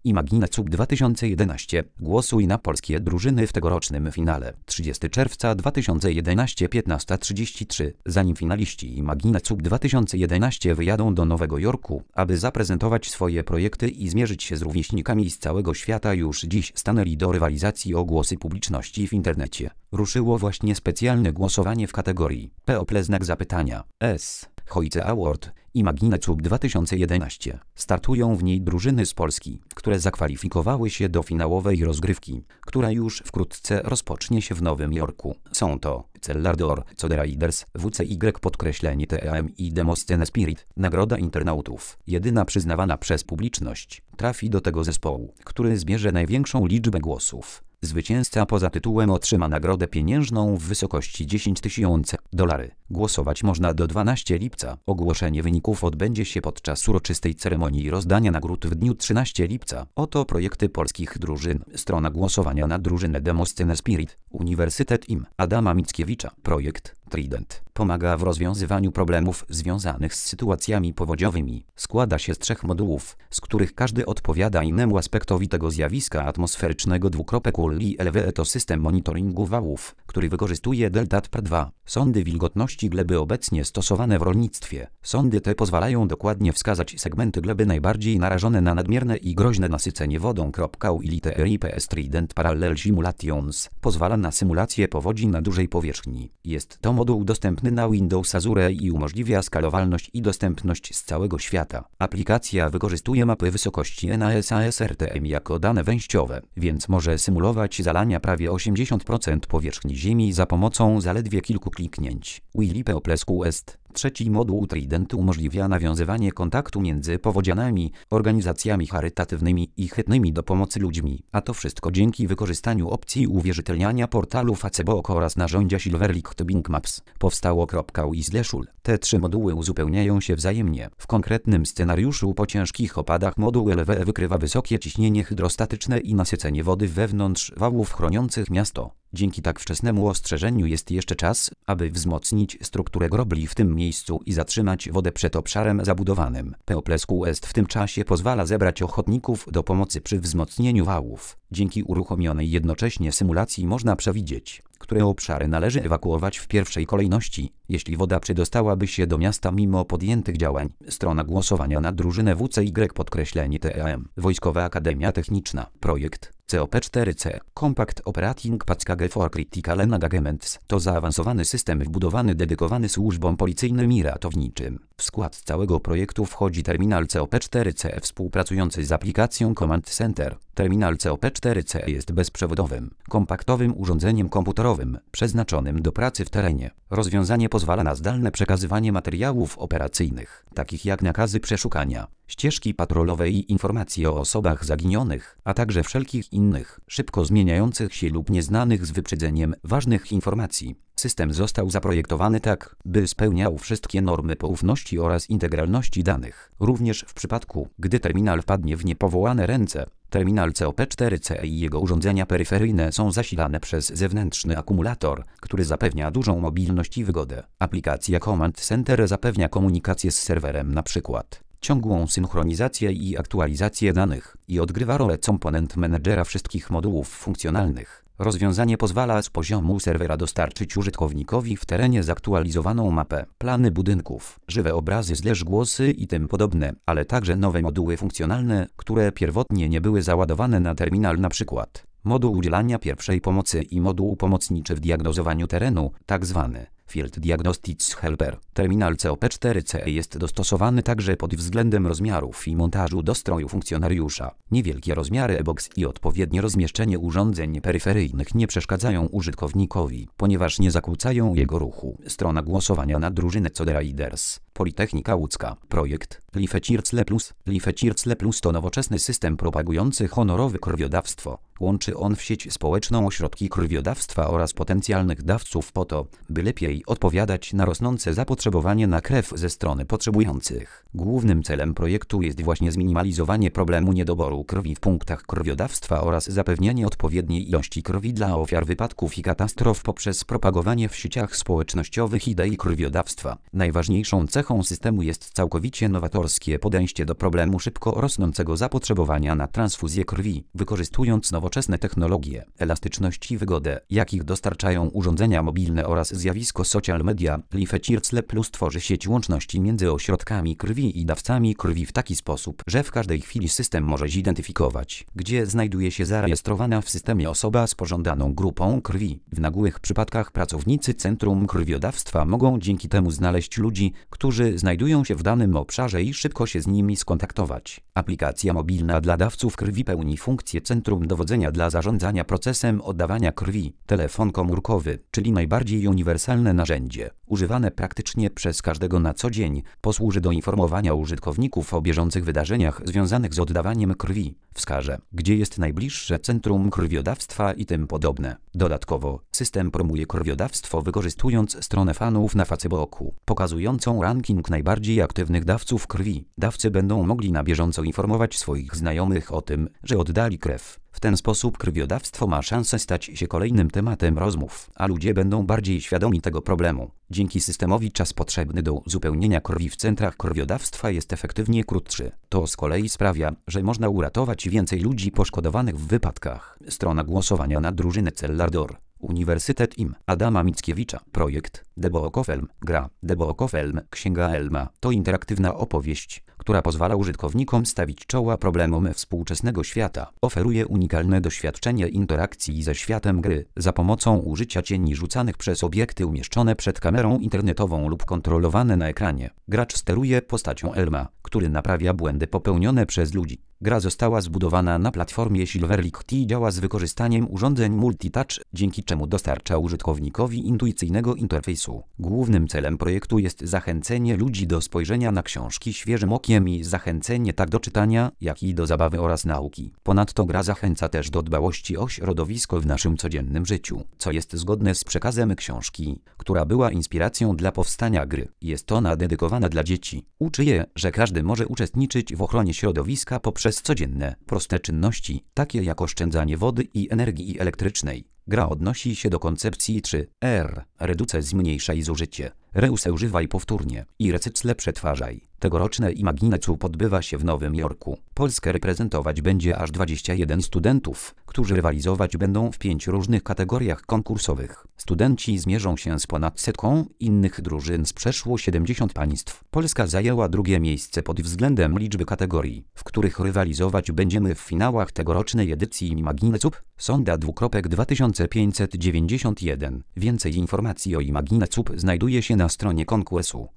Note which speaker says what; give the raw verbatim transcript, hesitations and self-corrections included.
Speaker 1: Imagine Cup dwa tysiące jedenaście. Głosuj na polskie drużyny w tegorocznym finale. trzydziestego czerwca dwa tysiące jedenaście, piętnasta trzydzieści trzy. Zanim finaliści Imagine Cup dwa tysiące jedenaście wyjadą do Nowego Jorku, aby zaprezentować swoje projekty i zmierzyć się z rówieśnikami z całego świata, już dziś stanęli do rywalizacji o głosy publiczności w internecie. Ruszyło właśnie specjalne głosowanie w kategorii P O P L znak zapytania S. Hoice Award Imagine Cup dwa tysiące jedenaście. Startują w niej drużyny z Polski, które zakwalifikowały się do finałowej rozgrywki, która już wkrótce rozpocznie się w Nowym Jorku. Są to Cellardor, Code Raiders, W C Y podkreślenie T M i Demosthenes Spirit. Nagroda internautów, jedyna przyznawana przez publiczność, trafi do tego zespołu, który zbierze największą liczbę głosów. Zwycięzca poza tytułem otrzyma nagrodę pieniężną w wysokości dziesięć tysięcy dolarów. Głosować można do dwunastego lipca. Ogłoszenie wyników odbędzie się podczas uroczystej ceremonii rozdania nagród w dniu trzynastego lipca. Oto projekty polskich drużyn. Strona głosowania na drużynę Demosthenes Spirit. Uniwersytet im. Adama Mickiewicza. Projekt Trident pomaga w rozwiązywaniu problemów związanych z sytuacjami powodziowymi. Składa się z trzech modułów, z których każdy odpowiada innemu aspektowi tego zjawiska atmosferycznego. Uli L W to system monitoringu wałów, który wykorzystuje Delta T P dwa. Sondy wilgotności gleby obecnie stosowane w rolnictwie. Sondy te pozwalają dokładnie wskazać segmenty gleby najbardziej narażone na nadmierne i groźne nasycenie wodą. Uli T R I P S Trident Parallel Simulations pozwala na symulację powodzi na dużej powierzchni. Jest to moduł dostępny na Windows Azure i umożliwia skalowalność i dostępność z całego świata. Aplikacja wykorzystuje mapy wysokości NASAS R T M jako dane wejściowe, więc może symulować zalania prawie osiemdziesiąt procent powierzchni Ziemi za pomocą zaledwie kilku kliknięć. Willy Peoplesku est. Trzeci moduł Trident umożliwia nawiązywanie kontaktu między powodzianami, organizacjami charytatywnymi i chętnymi do pomocy ludźmi, a to wszystko dzięki wykorzystaniu opcji uwierzytelniania portalu Facebook oraz narzędzia Silverlight Bing Maps. Powstało .ui slash ul. Te trzy moduły uzupełniają się wzajemnie. W konkretnym scenariuszu po ciężkich opadach moduł L W wykrywa wysokie ciśnienie hydrostatyczne i nasycenie wody wewnątrz wałów chroniących miasto. Dzięki tak wczesnemu ostrzeżeniu jest jeszcze czas, aby wzmocnić strukturę grobli w tym miejscu i zatrzymać wodę przed obszarem zabudowanym. Peoplesku est w tym czasie pozwala zebrać ochotników do pomocy przy wzmocnieniu wałów. Dzięki uruchomionej jednocześnie symulacji można przewidzieć, które obszary należy ewakuować w pierwszej kolejności, jeśli woda przedostałaby się do miasta mimo podjętych działań. Strona głosowania na drużynę W C Y podkreślenie T M. Wojskowa Akademia Techniczna. Projekt C O P cztery C. Compact Operating Package for Critical Engagements to zaawansowany system wbudowany dedykowany służbom policyjnym i ratowniczym. W skład całego projektu wchodzi terminal C O P cztery C współpracujący z aplikacją Command Center. Terminal C O P cztery C jest bezprzewodowym, kompaktowym urządzeniem komputerowym przeznaczonym do pracy w terenie. Rozwiązanie pozwala na zdalne przekazywanie materiałów operacyjnych, takich jak nakazy przeszukania, ścieżki patrolowe i informacje o osobach zaginionych, a także wszelkich innych, szybko zmieniających się lub nieznanych z wyprzedzeniem ważnych informacji. System został zaprojektowany tak, by spełniał wszystkie normy poufności oraz integralności danych. Również w przypadku, gdy terminal wpadnie w niepowołane ręce, terminal C O P cztery C i jego urządzenia peryferyjne są zasilane przez zewnętrzny akumulator, który zapewnia dużą mobilność i wygodę. Aplikacja Command Center zapewnia komunikację z serwerem, np. ciągłą synchronizację i aktualizację danych i odgrywa rolę komponent menedżera wszystkich modułów funkcjonalnych. Rozwiązanie pozwala z poziomu serwera dostarczyć użytkownikowi w terenie zaktualizowaną mapę, plany budynków, żywe obrazy slash głosy i tym podobne, ale także nowe moduły funkcjonalne, które pierwotnie nie były załadowane na terminal, np. moduł udzielania pierwszej pomocy i moduł pomocniczy w diagnozowaniu terenu, tzw. Field Diagnostics Helper. Terminal C O P cztery C jest dostosowany także pod względem rozmiarów i montażu do stroju funkcjonariusza. Niewielkie rozmiary e-box i odpowiednie rozmieszczenie urządzeń peryferyjnych nie przeszkadzają użytkownikowi, ponieważ nie zakłócają jego ruchu. Strona głosowania na drużynę Code Raiders. Politechnika Łódzka. Projekt Life Circle Plus. Life Circle Plus to nowoczesny system propagujący honorowe krwiodawstwo. Łączy on w sieć społeczną ośrodki krwiodawstwa oraz potencjalnych dawców po to, by lepiej odpowiadać na rosnące zapotrzebowanie na krew ze strony potrzebujących. Głównym celem projektu jest właśnie zminimalizowanie problemu niedoboru krwi w punktach krwiodawstwa oraz zapewnianie odpowiedniej ilości krwi dla ofiar wypadków i katastrof poprzez propagowanie w sieciach społecznościowych idei krwiodawstwa. Najważniejszą cechą systemu jest całkowicie nowatorskie podejście do problemu szybko rosnącego zapotrzebowania na transfuzję krwi, wykorzystując nowoczesne technologie, elastyczność i wygodę, jakich dostarczają urządzenia mobilne oraz zjawisko social media. LifeCircle Plus tworzy sieć łączności między ośrodkami krwi i dawcami krwi w taki sposób, że w każdej chwili system może zidentyfikować, gdzie znajduje się zarejestrowana w systemie osoba z pożądaną grupą krwi. W nagłych przypadkach pracownicy Centrum Krwiodawstwa mogą dzięki temu znaleźć ludzi, którzy znajdują się w danym obszarze i szybko się z nimi skontaktować. Aplikacja mobilna dla dawców krwi pełni funkcję centrum dowodzenia dla zarządzania procesem oddawania krwi. Telefon komórkowy, czyli najbardziej uniwersalne narzędzie, używane praktycznie przez każdego na co dzień, posłuży do informowania użytkowników o bieżących wydarzeniach związanych z oddawaniem krwi. Wskaże, gdzie jest najbliższe centrum krwiodawstwa i tym podobne. Dodatkowo, system promuje krwiodawstwo wykorzystując stronę fanów na Facebooku, pokazującą ranking najbardziej aktywnych dawców krwi. Dawcy będą mogli na bieżąco informować swoich znajomych o tym, że oddali krew. W ten sposób krwiodawstwo ma szansę stać się kolejnym tematem rozmów, a ludzie będą bardziej świadomi tego problemu. Dzięki systemowi czas potrzebny do uzupełnienia krwi w centrach krwiodawstwa jest efektywnie krótszy. To z kolei sprawia, że można uratować więcej ludzi poszkodowanych w wypadkach. Strona głosowania na drużynę Cellardor. Uniwersytet im. Adama Mickiewicza. Projekt The Book of Elm. Gra The Book of Elm. Księga Elma to interaktywna opowieść, która pozwala użytkownikom stawić czoła problemom współczesnego świata. Oferuje unikalne doświadczenie interakcji ze światem gry za pomocą użycia cieni rzucanych przez obiekty umieszczone przed kamerą internetową lub kontrolowane na ekranie. Gracz steruje postacią Elma, który naprawia błędy popełnione przez ludzi. Gra została zbudowana na platformie Silverlight i działa z wykorzystaniem urządzeń multitouch, dzięki czemu dostarcza użytkownikowi intuicyjnego interfejsu. Głównym celem projektu jest zachęcenie ludzi do spojrzenia na książki świeżym okiem i zachęcenie tak do czytania, jak i do zabawy oraz nauki. Ponadto gra zachęca też do dbałości o środowisko w naszym codziennym życiu, co jest zgodne z przekazem książki, która była inspiracją dla powstania gry. Jest ona dedykowana dla dzieci. Uczy je, że każdy może uczestniczyć w ochronie środowiska poprzez przez codzienne, proste czynności, takie jak oszczędzanie wody i energii elektrycznej. Gra odnosi się do koncepcji trzy R. Reduce zmniejszaj zużycie, reuse używaj powtórnie i recycle przetwarzaj. Tegoroczne Imaginecup odbywa się w Nowym Jorku. Polskę reprezentować będzie aż dwudziestu jeden studentów, którzy rywalizować będą w pięciu różnych kategoriach konkursowych. Studenci zmierzą się z ponad setką innych drużyn z przeszło siedemdziesięciu państw. Polska zajęła drugie miejsce pod względem liczby kategorii, w których rywalizować będziemy w finałach tegorocznej edycji Imaginecup. Sonda dwukropek dwa tysiące pięćset dziewięćdziesiąt jeden. Więcej informacji o Imaginecup znajduje się na stronie konkursu.